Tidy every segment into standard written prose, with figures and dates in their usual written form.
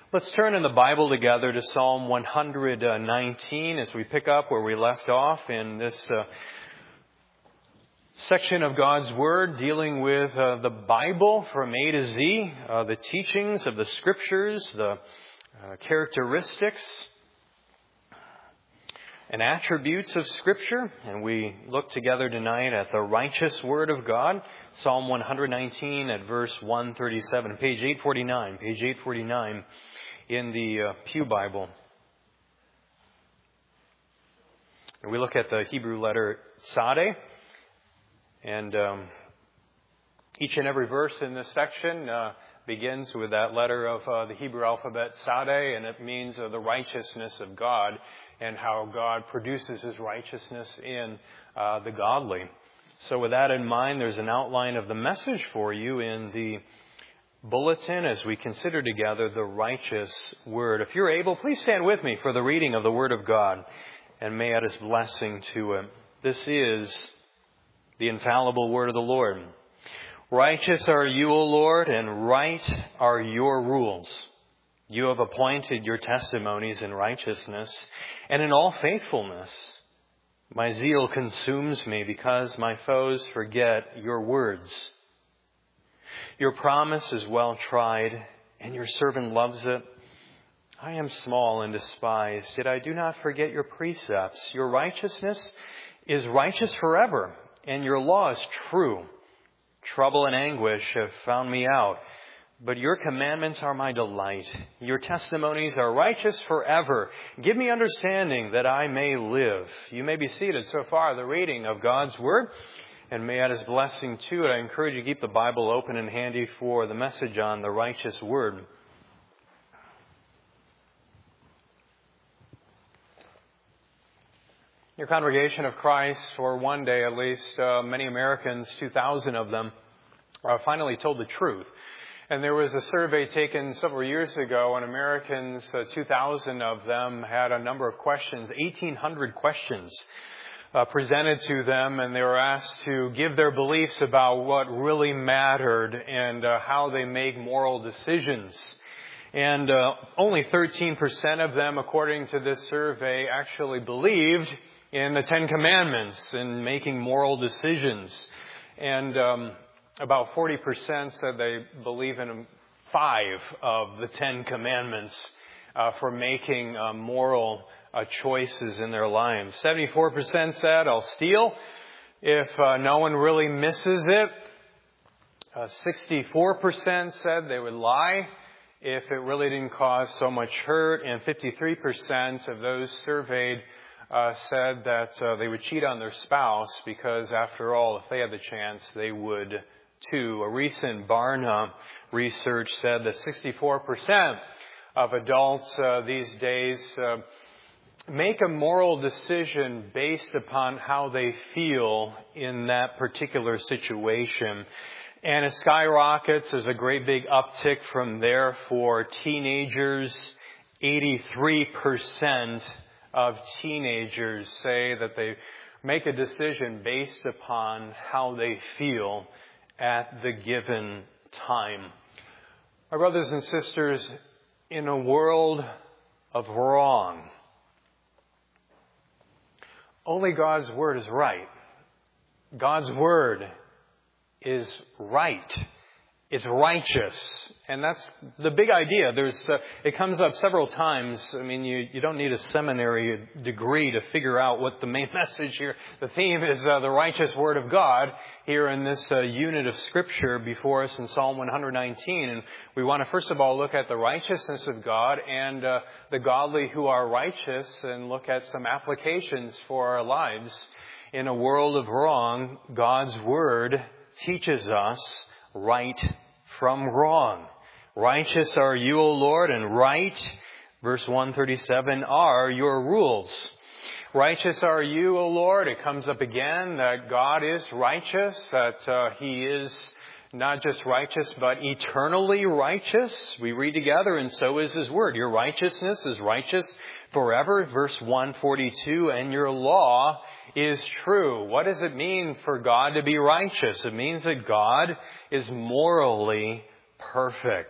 Let's turn in the Bible together to Psalm 119 as we pick up where we left off in this section of God's Word dealing with the Bible from A to Z, the teachings of the Scriptures, the characteristics and attributes of Scripture. And we look together tonight at the righteous Word of God, Psalm 119 at verse 137, page 849 in the Pew Bible. And we look at the Hebrew letter Tzadeh, and each and every verse in this section begins with that letter of the Hebrew alphabet Tzadeh, and it means the righteousness of God and how God produces His righteousness in the godly. So with that in mind, there's an outline of the message for you in the bulletin as we consider together the righteous Word. If you're able, please stand with me for the reading of the Word of God, and may add His blessing to it. This is the infallible Word of the Lord. Righteous are you, O Lord, and right are your rules. You have appointed your testimonies in righteousness and in all faithfulness. My zeal consumes me because my foes forget your words. Your promise is well tried, and your servant loves it. I am small and despised, yet I do not forget your precepts. Your righteousness is righteous forever, and your law is true. Trouble and anguish have found me out, but your commandments are my delight. Your testimonies are righteous forever. Give me understanding that I may live. You may be seated. So far, the reading of God's Word, and may add His blessing to it. I encourage you to keep the Bible open and handy for the message on the righteous Word. Your congregation of Christ, for one day at least, many Americans, 2,000 of them, finally told the truth. And there was a survey taken several years ago, and Americans, 2,000 of them, had a number of questions, 1,800 questions presented to them, and they were asked to give their beliefs about what really mattered and how they make moral decisions. And only 13% of them, according to this survey, actually believed in the Ten Commandments and making moral decisions. And about 40% said they believe in 5 of the Ten Commandments for making moral choices in their lives. 74% said, I'll steal if no one really misses it. 64% said they would lie if it really didn't cause so much hurt. And 53% of those surveyed said that they would cheat on their spouse because, after all, if they had the chance, they would too. A recent Barna research said that 64% of adults these days make a moral decision based upon how they feel in that particular situation. And it skyrockets. There's a great big uptick from there for teenagers. 83% of teenagers say that they make a decision based upon how they feel at the given time. My brothers and sisters, in a world of wrong, only God's Word is right. God's Word is right. It's righteous. And that's the big idea. It comes up several times. I mean, you don't need a seminary degree to figure out what the main message here, the theme is the righteous Word of God here in this unit of Scripture before us in Psalm 119. And we want to first of all look at the righteousness of God and the godly who are righteous, and look at some applications for our lives. In a world of wrong, God's Word teaches us right from wrong. Righteous are you, O Lord, and right, verse 137, are your rules. Righteous are you, O Lord. It comes up again that God is righteous, that He is not just righteous, but eternally righteous. We read together, and so is His Word. Your righteousness is righteous forever, verse 142, and your law is true. What does it mean for God to be righteous? It means that God is morally perfect.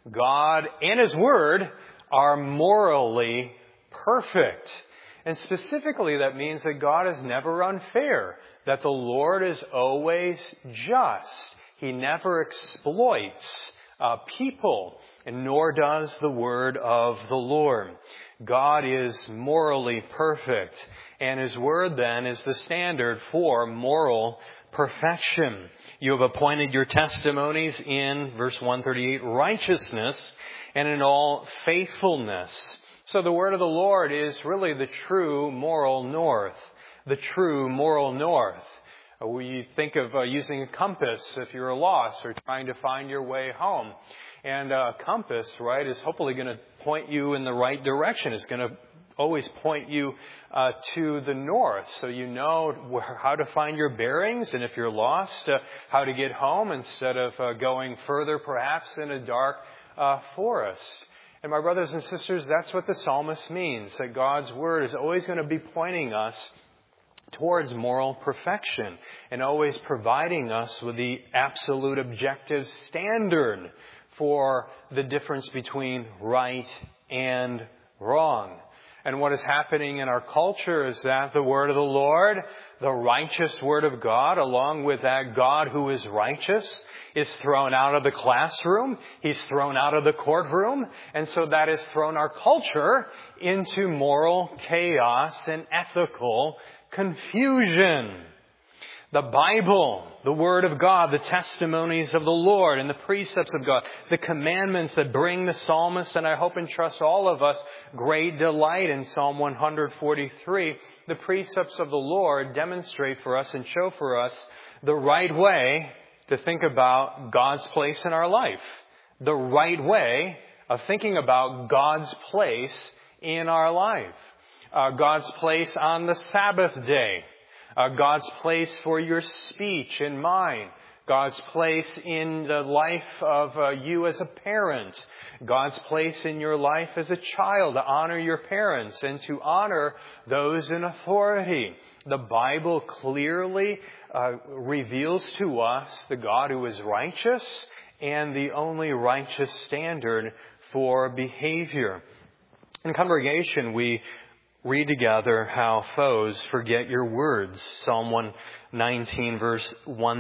God and His Word are morally perfect. And specifically, that means that God is never unfair, that the Lord is always just. He never exploits people, and nor does the Word of the Lord. God is morally perfect, and His Word then is the standard for moral perfection. You have appointed your testimonies in, verse 138, righteousness and in all faithfulness. So the Word of the Lord is really the true moral north. The true moral north. We think of using a compass if you're lost or trying to find your way home. And a compass, right, is hopefully going to point you in the right direction. It's going to always point you to the north, so you know how to find your bearings, and if you're lost, how to get home instead of going further perhaps in a dark forest. And my brothers and sisters, that's what the psalmist means, that God's Word is always going to be pointing us towards moral perfection and always providing us with the absolute objective standard for the difference between right and wrong. And what is happening in our culture is that the Word of the Lord, the righteous Word of God, along with that God who is righteous, is thrown out of the classroom. He's thrown out of the courtroom. And so that has thrown our culture into moral chaos and ethical confusion. The Bible, the Word of God, the testimonies of the Lord and the precepts of God, the commandments that bring the psalmist, and I hope and trust all of us, great delight in Psalm 143. The precepts of the Lord demonstrate for us and show for us the right way to think about God's place in our life. The right way of thinking about God's place in our life. God's place on the Sabbath day. God's place for your speech and mine. God's place in the life of you as a parent. God's place in your life as a child to honor your parents and to honor those in authority. The Bible clearly reveals to us the God who is righteous and the only righteous standard for behavior. In congregation, we read together how foes forget your words. Psalm 119, verse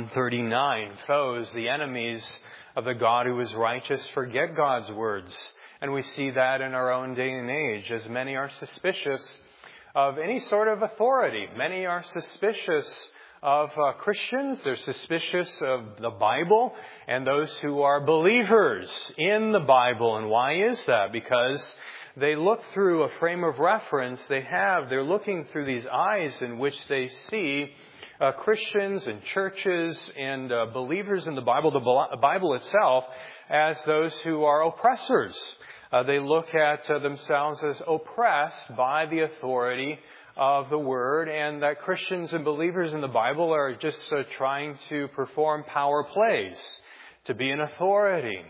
139. Foes, the enemies of the God who is righteous, forget God's words. And we see that in our own day and age, as many are suspicious of any sort of authority. Many are suspicious of Christians. They're suspicious of the Bible and those who are believers in the Bible. And why is that? Because they look through a frame of reference they're looking through these eyes in which they see Christians and churches and believers in the Bible itself as those who are oppressors. They look at themselves as oppressed by the authority of the Word, and that Christians and believers in the Bible are just trying to perform power plays, to be an authority.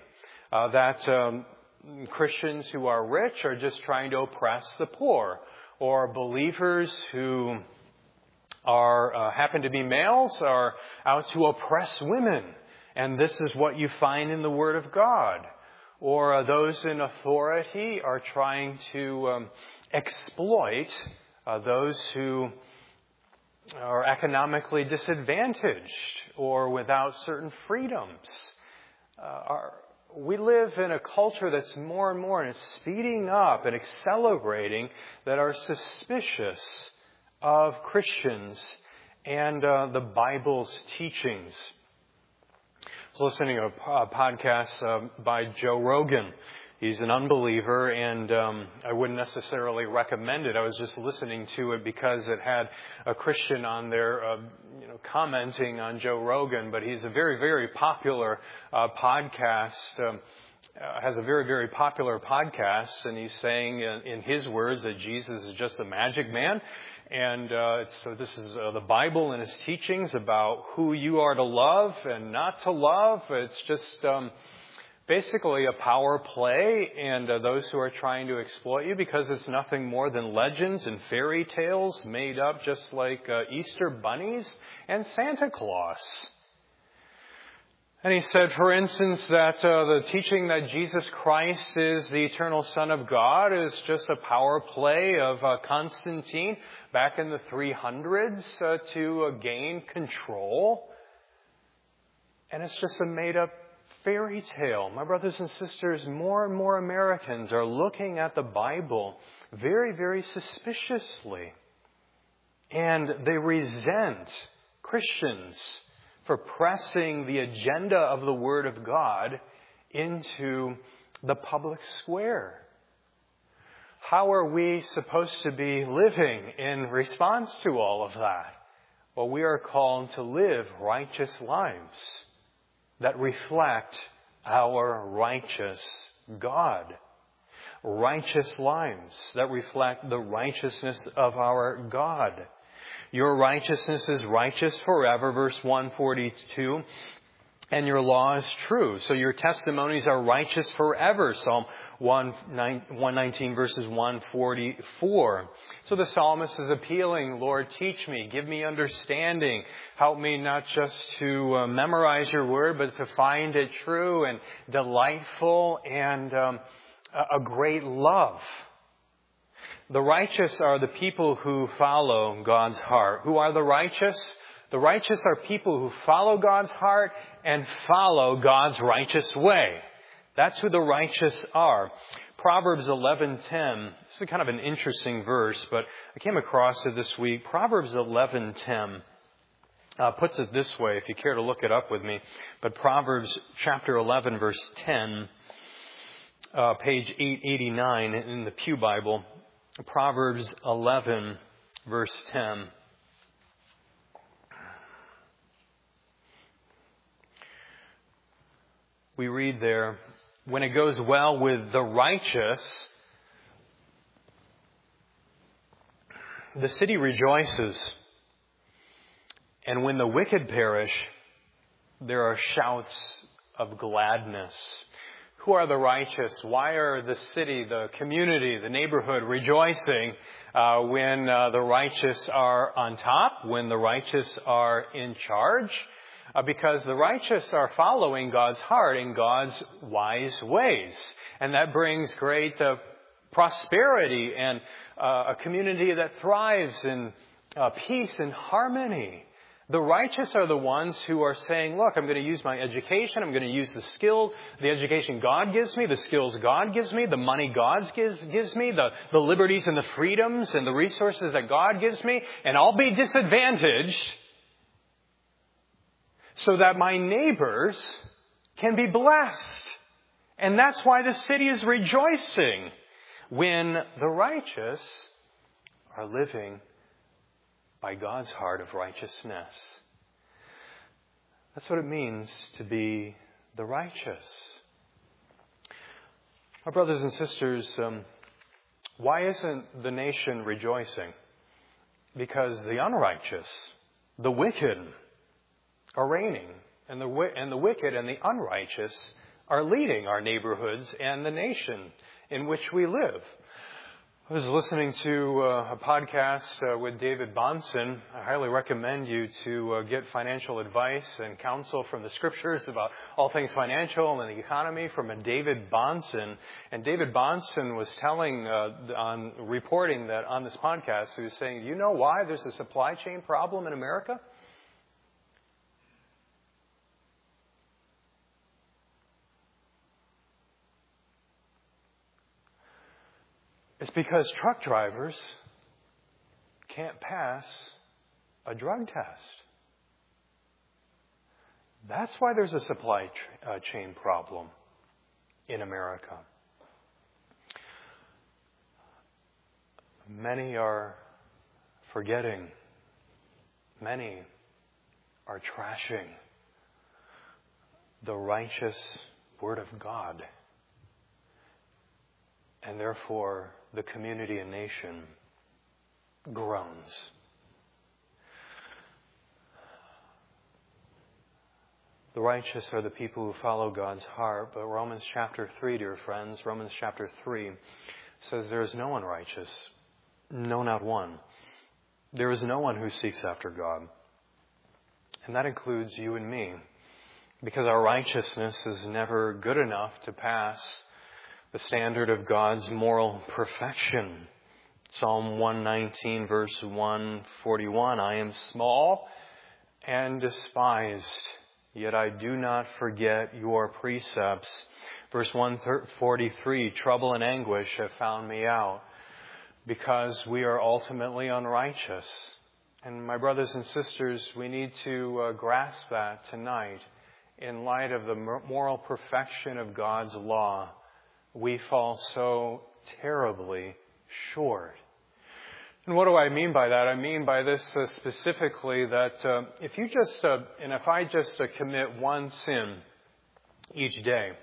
Christians who are rich are just trying to oppress the poor, or believers who are happen to be males are out to oppress women, and this is what you find in the Word of God. Or those in authority are trying to exploit those who are economically disadvantaged or without certain freedoms. We live in a culture that's more and more, and it's speeding up and accelerating, that are suspicious of Christians and the Bible's teachings. I was listening to a podcast by Joe Rogan. He's an unbeliever, and I wouldn't necessarily recommend it. I was just listening to it because it had a Christian on there, commenting on Joe Rogan. But he's a very, very popular podcast. Has a very, very popular podcast, and he's saying, in his words, that Jesus is just a magic man. And so this is the Bible and its teachings about who you are to love and not to love. It's just basically a power play, and those who are trying to exploit you, because it's nothing more than legends and fairy tales made up just like Easter bunnies and Santa Claus. And he said, for instance, that the teaching that Jesus Christ is the eternal Son of God is just a power play of Constantine back in the 300s to gain control. And it's just a made-up fairy tale. My brothers and sisters, more and more Americans are looking at the Bible very, very suspiciously. And they resent Christians for pressing the agenda of the Word of God into the public square. How are we supposed to be living in response to all of that? Well, we are called to live righteous lives that reflect our righteous God. Righteous lives that reflect the righteousness of our God. Your righteousness is righteous forever, verse 142, and your law is true. So your testimonies are righteous forever, Psalm 119, verses 144. So the psalmist is appealing, Lord, teach me, give me understanding. Help me not just to memorize your word, but to find it true and delightful and a great love. The righteous are the people who follow God's heart. Who are the righteous? The righteous are people who follow God's heart and follow God's righteous way. That's who the righteous are. Proverbs 11:10. This is kind of an interesting verse, but I came across it this week. Proverbs 11:10 puts it this way, if you care to look it up with me. But Proverbs chapter 11, verse 10, page 889 in the Pew Bible. Proverbs 11, verse 10. We read there, when it goes well with the righteous, the city rejoices. And when the wicked perish, there are shouts of gladness. Who are the righteous? Why are the city, the community, the neighborhood rejoicing when the righteous are on top, when the righteous are in charge? Because the righteous are following God's heart and God's wise ways. And that brings great prosperity and a community that thrives in peace and harmony. The righteous are the ones who are saying, look, I'm going to use my education. I'm going to use the skill, the education God gives me, the skills God gives me, the money God gives me, the liberties and the freedoms and the resources that God gives me. And I'll be disadvantaged so that my neighbors can be blessed. And that's why the city is rejoicing when the righteous are living by God's heart of righteousness. That's what it means to be the righteous. Our brothers and sisters, why isn't the nation rejoicing? Because the unrighteous, the wicked, are reigning, and the wicked and the unrighteous are leading our neighborhoods and the nation in which we live. I was listening to a podcast with David Bahnsen. I highly recommend you to get financial advice and counsel from the Scriptures about all things financial and the economy from a David Bahnsen. And David Bahnsen was reporting that on this podcast, he was saying, you know why there's a supply chain problem in America? It's because truck drivers can't pass a drug test. That's why there's a supply chain problem in America. Many are forgetting. Many are trashing the righteous Word of God. And therefore, the community and nation groans. The righteous are the people who follow God's heart. But Romans chapter 3, dear friends, Romans chapter 3 says there is no one righteous. No, not one. There is no one who seeks after God. And that includes you and me. because our righteousness is never good enough to pass the standard of God's moral perfection. Psalm 119, verse 141, I am small and despised, yet I do not forget your precepts. Verse 143, trouble and anguish have found me out, because we are ultimately unrighteous. And my brothers and sisters, we need to grasp that tonight. In light of the moral perfection of God's law, we fall so terribly short. And what do I mean by that? I mean by this specifically that if I just commit one sin each day,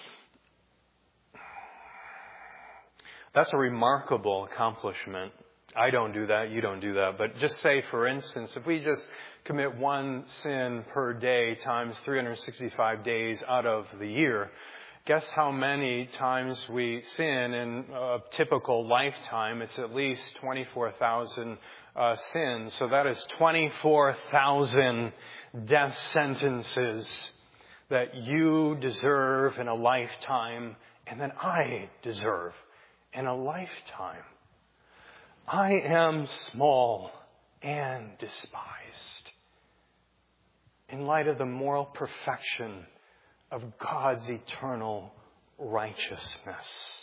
that's a remarkable accomplishment. I don't do that, you don't do that. But just say, for instance, if we just commit one sin per day times 365 days out of the year, guess how many times we sin in a typical lifetime? It's at least 24,000 sins. So that is 24,000 death sentences that you deserve in a lifetime, and then I deserve in a lifetime. I am small and despised in light of the moral perfection of God's eternal righteousness.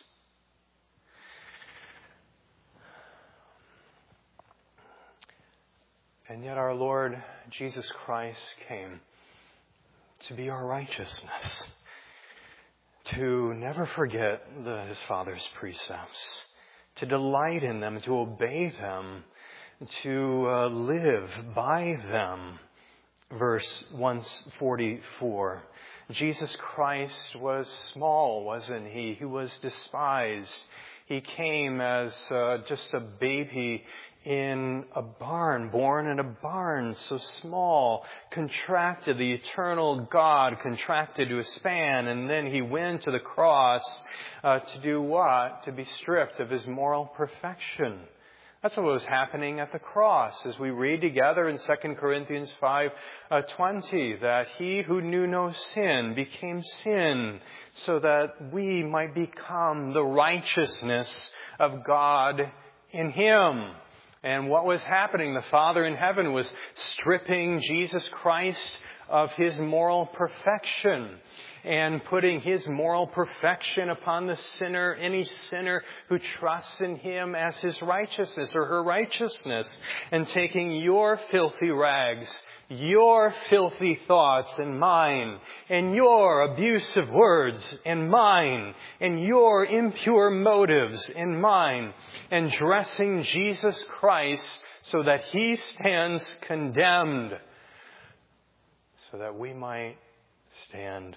And yet our Lord Jesus Christ came to be our righteousness, to never forget His Father's precepts, to delight in them, to obey them, to live by them. Verse 144. Jesus Christ was small, wasn't He? He was despised. He came as just a baby in a barn, born in a barn, so small, contracted, the eternal God contracted to a span, and then He went to the cross to do what? To be stripped of His moral perfection. That's what was happening at the cross, as we read together in 2 Corinthians 5:20, that He who knew no sin became sin, so that we might become the righteousness of God in Him. And what was happening? The Father in heaven was stripping Jesus Christ of His moral perfection and putting His moral perfection upon the sinner, any sinner who trusts in Him as his righteousness or her righteousness, and taking your filthy rags, your filthy thoughts and mine, and your abusive words and mine, and your impure motives and mine, and dressing Jesus Christ so that He stands condemned, so that we might stand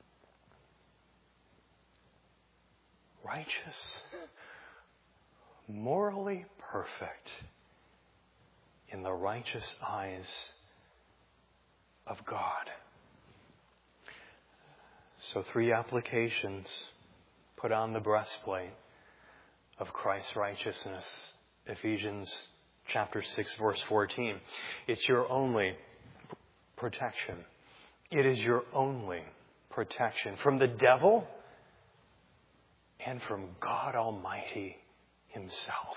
righteous, morally perfect in the righteous eyes of God. So 3 applications. Put on the breastplate of Christ's righteousness. Ephesians chapter 6, verse 14. It's your only protection. It is your only protection from the devil and from God Almighty Himself.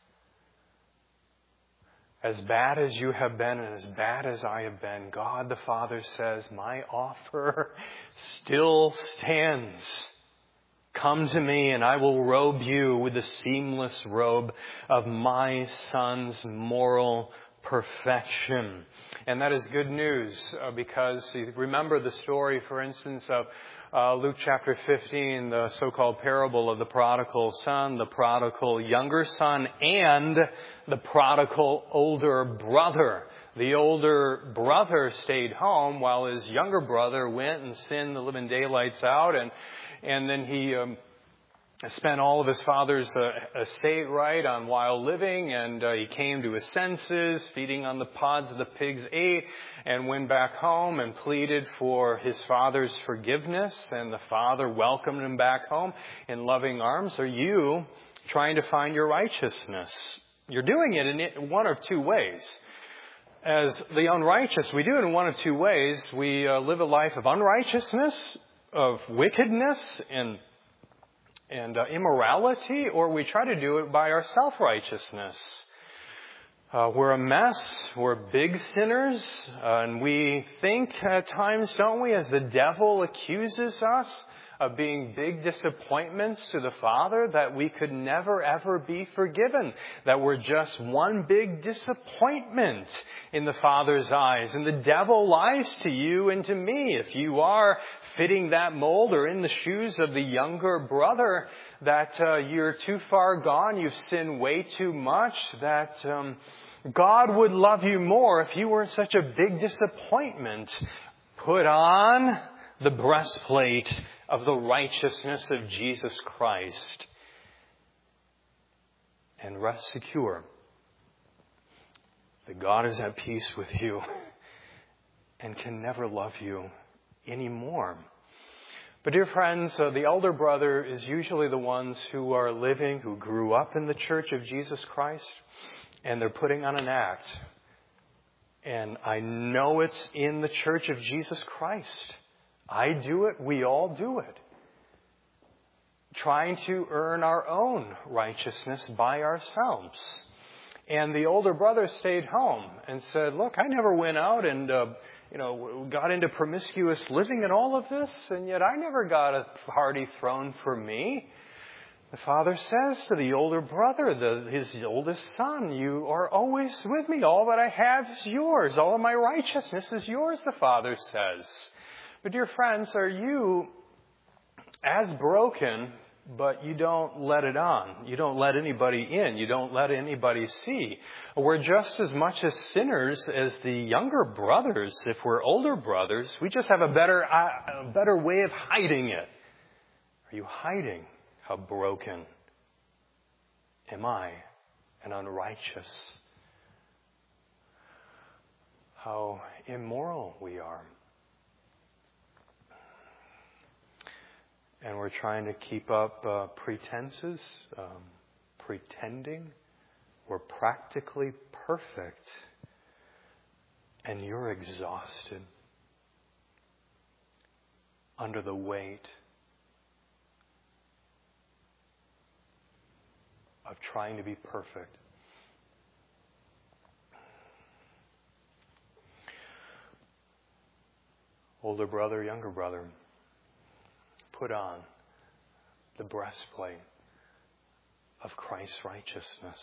As bad as you have been and as bad as I have been, God the Father says, my offer still stands. Come to me and I will robe you with the seamless robe of my Son's moral perfection. And that is good news because remember the story, for instance, of Luke chapter 15, the so-called parable of the prodigal son, the prodigal younger son, and the prodigal older brother. The older brother stayed home while his younger brother went and sinned the living daylights out, and then he spent all of his father's estate right on wild living, and he came to his senses, feeding on the pods the pigs ate, and went back home and pleaded for his father's forgiveness, and the father welcomed him back home in loving arms. Are you trying to find your righteousness? You're doing it in one of 2 ways. as the unrighteous, we do it in one of two ways. We live a life of unrighteousness, of wickedness, and immorality, or we try to do it by our self-righteousness. We're a mess. We're big sinners. And we think at times, don't we, as the devil accuses us of being big disappointments to the Father, that we could never ever be forgiven, that we're just one big disappointment in the Father's eyes. And the devil lies to you and to me. If you are fitting that mold or in the shoes of the younger brother, that you're too far gone, you've sinned way too much, that God would love you more if you weren't such a big disappointment. Put on the breastplate of the righteousness of Jesus Christ and rest secure that God is at peace with you and can never love you anymore. But dear friends, the elder brother is usually the ones who are living, who grew up in the church of Jesus Christ, and they're putting on an act. And I know it's in the church of Jesus Christ. I do it. We all do it. Trying to earn our own righteousness by ourselves. And the older brother stayed home and said, look, I never went out and, got into promiscuous living and all of this, and yet I never got a party thrown for me. The father says to the older brother, his oldest son, you are always with me. All that I have is yours. All of my righteousness is yours, the father says. But dear friends, are you as broken, but you don't let it on? You don't let anybody in. You don't let anybody see. We're just as much as sinners as the younger brothers. If we're older brothers, we just have a better way of hiding it. Are you hiding how broken am I and unrighteous? How immoral we are. And we're trying to keep up pretenses, pretending we're practically perfect. And you're exhausted under the weight of trying to be perfect. Older brother, younger brother, put on the breastplate of Christ's righteousness.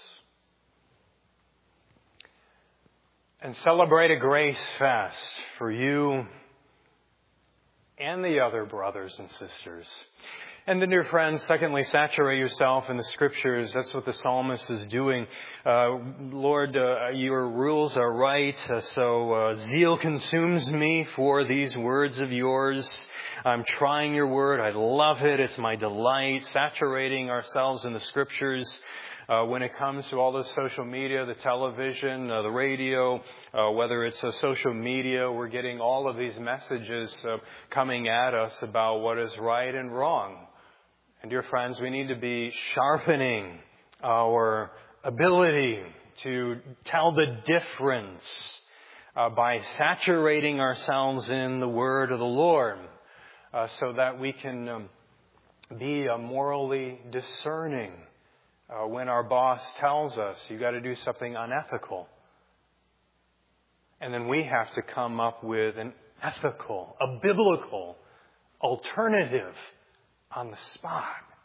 And celebrate a grace fast for you and the other brothers and sisters. And then, dear friends, secondly, saturate yourself in the Scriptures. That's what the psalmist is doing. Lord, your rules are right, so zeal consumes me for these words of yours. I'm trying your word. I love it. It's my delight. Saturating ourselves in the Scriptures. When it comes to all the social media, the television, the radio, whether it's social media, we're getting all of these messages coming at us about what is right and wrong. And dear friends, we need to be sharpening our ability to tell the difference by saturating ourselves in the word of the Lord so that we can be morally discerning when our boss tells us you got to do something unethical. And then we have to come up with an ethical, a biblical alternative on the spot.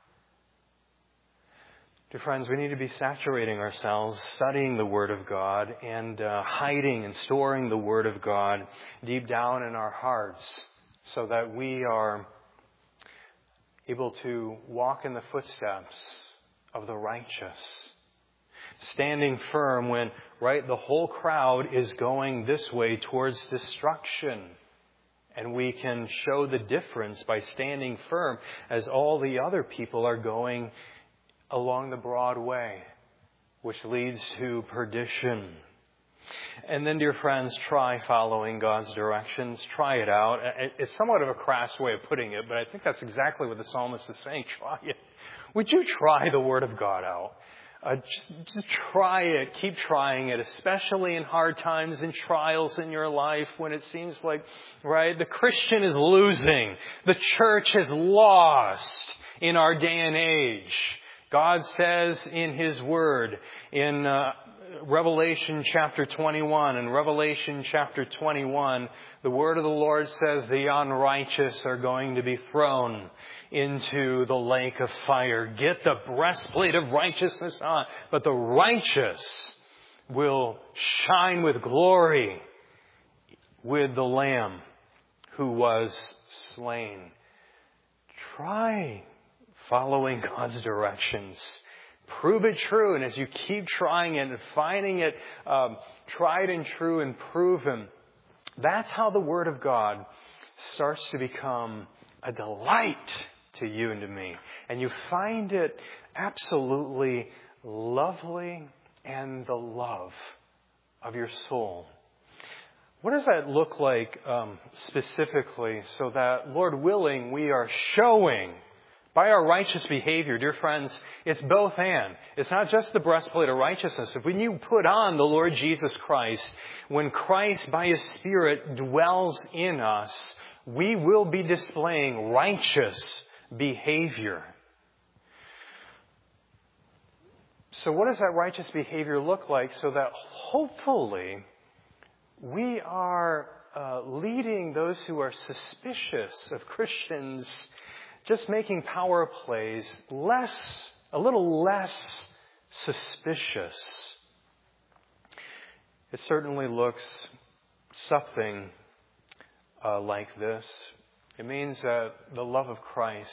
Dear friends, we need to be saturating ourselves, studying the Word of God, and hiding and storing the Word of God deep down in our hearts so that we are able to walk in the footsteps of the righteous. Standing firm when, the whole crowd is going this way towards destruction. And we can show the difference by standing firm as all the other people are going along the broad way, which leads to perdition. And then, dear friends, try following God's directions. Try it out. It's somewhat of a crass way of putting it, but I think that's exactly what the psalmist is saying. Try it. Would you try the Word of God out? Just try it. Keep trying it, especially in hard times and trials in your life when it seems like, right, the Christian is losing. The church is lost in our day and age. God says in His Word, in Revelation chapter 21 and Revelation chapter 21, the Word of the Lord says the unrighteous are going to be thrown into the lake of fire. Get the breastplate of righteousness on, but the righteous will shine with glory with the Lamb who was slain. Try following God's directions. Prove it true, and as you keep trying it and finding it tried and true and proven, that's how the Word of God starts to become a delight to you and to me. And you find it absolutely lovely and the love of your soul. What does that look like specifically so that, Lord willing, we are showing by our righteous behavior? Dear friends, it's both and. It's not just the breastplate of righteousness. If when you put on the Lord Jesus Christ, when Christ by His Spirit dwells in us, we will be displaying righteous behavior. So what does that righteous behavior look like so that hopefully we are leading those who are suspicious of Christians just making power plays a little less suspicious? It certainly looks something like this. It means that the love of Christ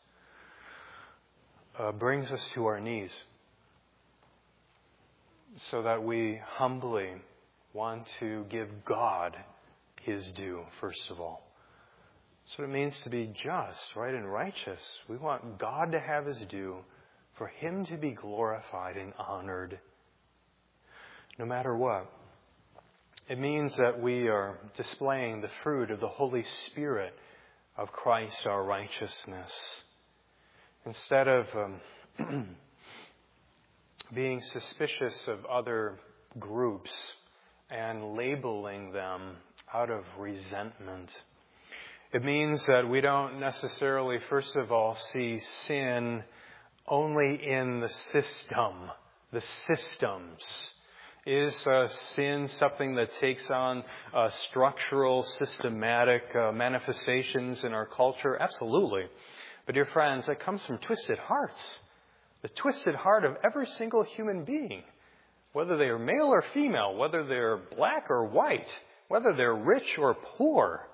brings us to our knees so that we humbly want to give God His due, first of all. That's what it means to be just, right, and righteous. We want God to have His due, for Him to be glorified and honored, no matter what. It means that we are displaying the fruit of the Holy Spirit of Christ, our righteousness. Instead of being suspicious of other groups and labeling them out of resentment. It means that we don't necessarily, first of all, see sin only in the system, the systems. Is sin something that takes on structural, systematic manifestations in our culture? Absolutely. But dear friends, that comes from twisted hearts. The twisted heart of every single human being, whether they are male or female, whether they're black or white, whether they're rich or poor.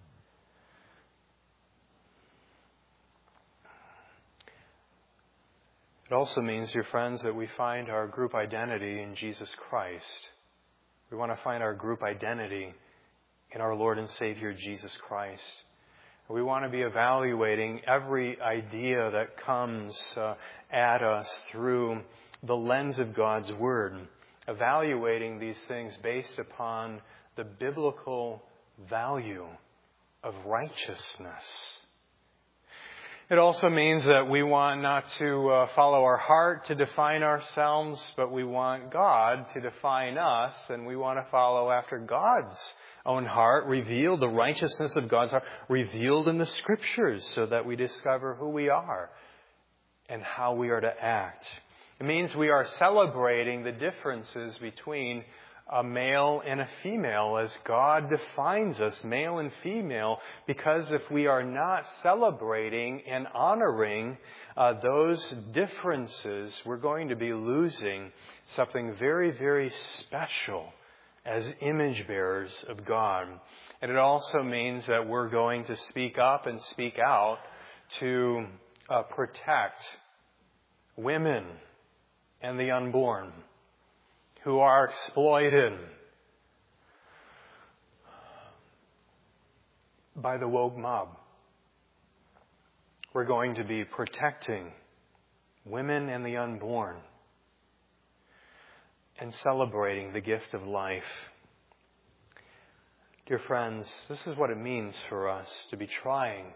It also means, dear friends, that we find our group identity in Jesus Christ. We want to find our group identity in our Lord and Savior, Jesus Christ. We want to be evaluating every idea that comes at us through the lens of God's Word, evaluating these things based upon the biblical value of righteousness. It also means that we want not to follow our heart to define ourselves, but we want God to define us, and we want to follow after God's own heart, reveal the righteousness of God's heart, revealed in the Scriptures, so that we discover who we are and how we are to act. It means we are celebrating the differences between a male and a female as God defines us, male and female, because if we are not celebrating and honoring those differences, we're going to be losing something very, very special as image bearers of God. And it also means that we're going to speak up and speak out to protect women and the unborn who are exploited by the woke mob. We're going to be protecting women and the unborn and celebrating the gift of life. Dear friends, this is what it means for us to be trying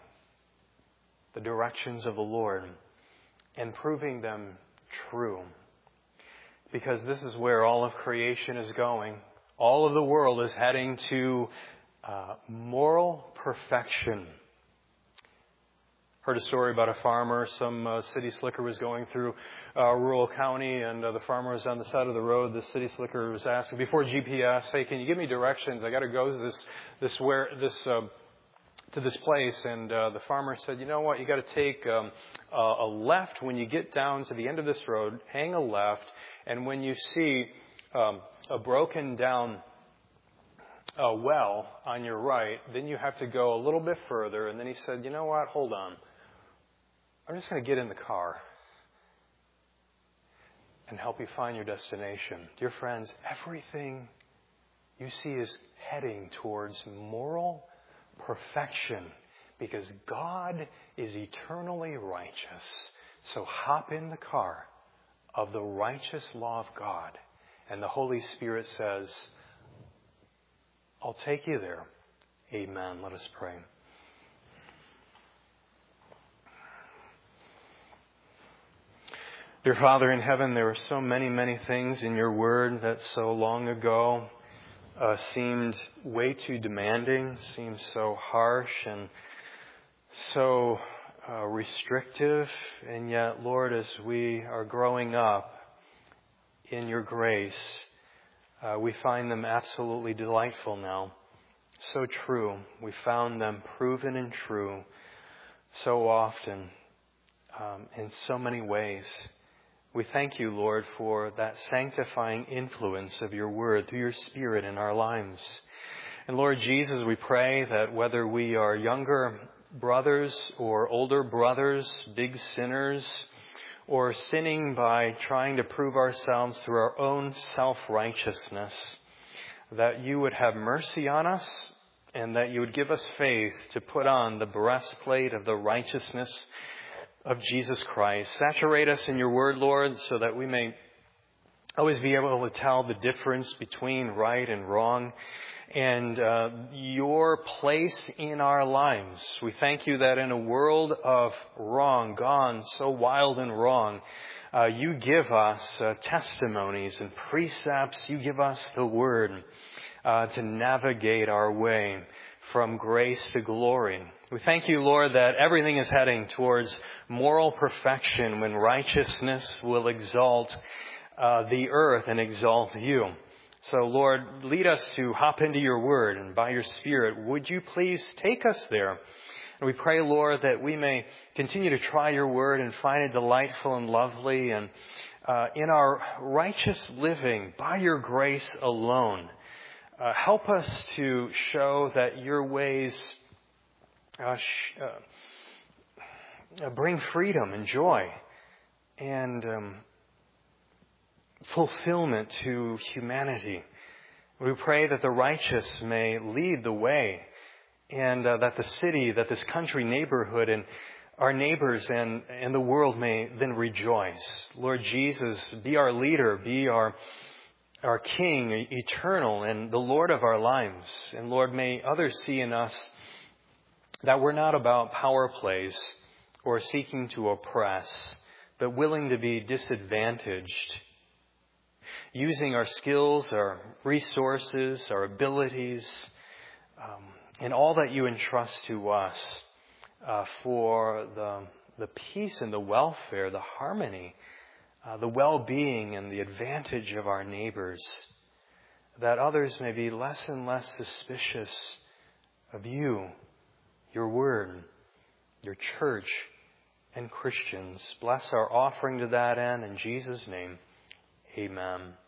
the directions of the Lord and proving them true. because this is where all of creation is going. All of the world is heading to moral perfection. Heard a story about a farmer. Some city slicker was going through a rural county, and the farmer was on the side of the road. The city slicker was asking, before GPS, "Hey, can you give me directions? I got to go to this place." And the farmer said, "You know what? You got to take a left when you get down to the end of this road. Hang a left, and when you see a broken down well on your right, then you have to go a little bit further." And then he said, "You know what? Hold on. I'm just going to get in the car and help you find your destination." Dear friends, everything you see is heading towards moral perfection because God is eternally righteous. So hop in the car of the righteous law of God. And the Holy Spirit says, "I'll take you there." Amen. Let us pray. Dear Father in heaven, there are so many, many things in your word that so long ago seemed way too demanding, seemed so harsh and so restrictive. And yet, Lord, as we are growing up in your grace, we find them absolutely delightful now. So true. We found them proven and true so often in so many ways. We thank you, Lord, for that sanctifying influence of your word through your Spirit in our lives. And Lord Jesus, we pray that whether we are younger brothers or older brothers, big sinners, or sinning by trying to prove ourselves through our own self-righteousness, that you would have mercy on us and that you would give us faith to put on the breastplate of the righteousness of Jesus Christ. Saturate us in your word, Lord, so that we may always be able to tell the difference between right and wrong and your place in our lives. We thank you that in a world of wrong, gone so wild and wrong, you give us testimonies and precepts. You give us the word to navigate our way from grace to glory. We thank you, Lord, that everything is heading towards moral perfection when righteousness will exalt the earth and exalt you. So, Lord, lead us to hop into your word, and by your Spirit, would you please take us there? And we pray, Lord, that we may continue to try your word and find it delightful and lovely, and in our righteous living, by your grace alone, help us to show that your ways bring freedom and joy and fulfillment to humanity. We pray that the righteous may lead the way, and that the city, that this country, neighborhood, and our neighbors and the world may then rejoice. Lord Jesus, be our leader, be our King, eternal, and the Lord of our lives. And Lord, may others see in us that we're not about power plays or seeking to oppress, but willing to be disadvantaged, using our skills, our resources, our abilities, and all that you entrust to us for the peace and the welfare, the harmony, the well-being and the advantage of our neighbors, that others may be less and less suspicious of you, your word, your church, and Christians. Bless our offering to that end. In Jesus' name, amen.